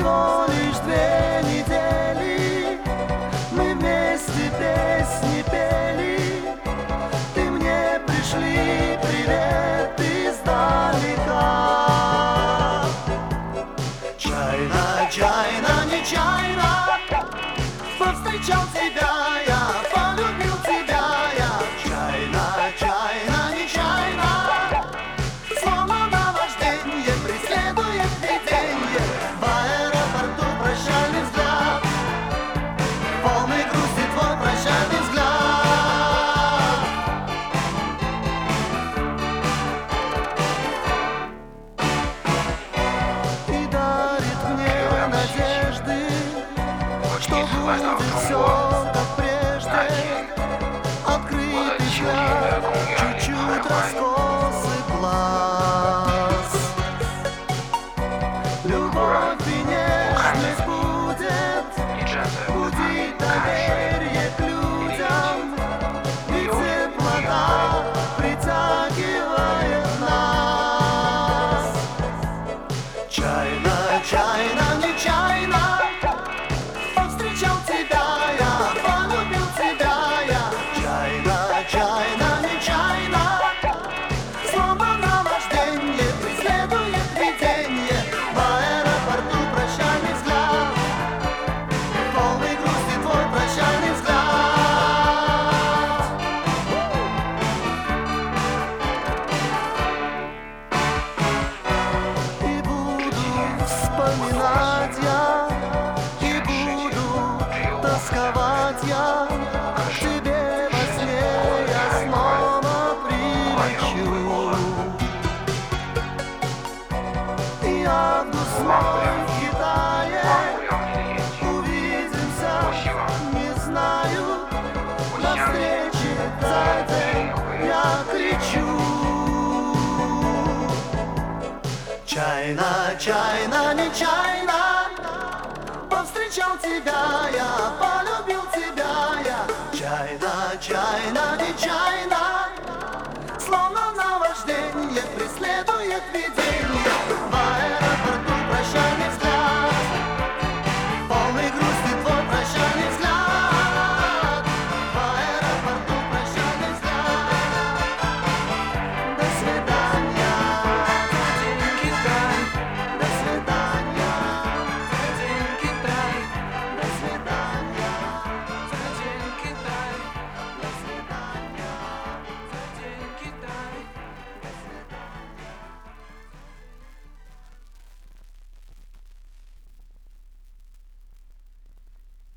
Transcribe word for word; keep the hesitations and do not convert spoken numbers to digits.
Всего лишь две недели мы вместе песни пели. Ты мне пришли привет издалека. Чайна, чайна, нечаянно повстречал тебя я, полюбил тебя я. Чайна, чайна, нечаянно, словно наважденье преследует виденье. В аэропорту прощальный взгляд, полный грусти твой прощальный взгляд. И дарит мне надежды, что будет все как прежде. Открытый взгляд, чуть-чуть раскосы глаз. Любовь и нежность будет будить доверие к людям, и теплота притягивает нас. Чайна, чайна, нечаянно повстречал тебя я, полюбил тебя я. Чайна, чайна, нечаянно, словно наважденье преследует виденье. В аэропорту прощальный взгляд, полный грусти твой прощальный взгляд. И буду вспоминать я, и буду тосковать я. К тебе во сне я снова прилечу. И август мой в Китае, увидимся, не знаю. На встрече зайдем, я кричу. Чайна, чайна, нечаянно повстречал тебя я, полюбил тебя я. Чайна, чайна, нечаянно, словно наважденье преследует видение.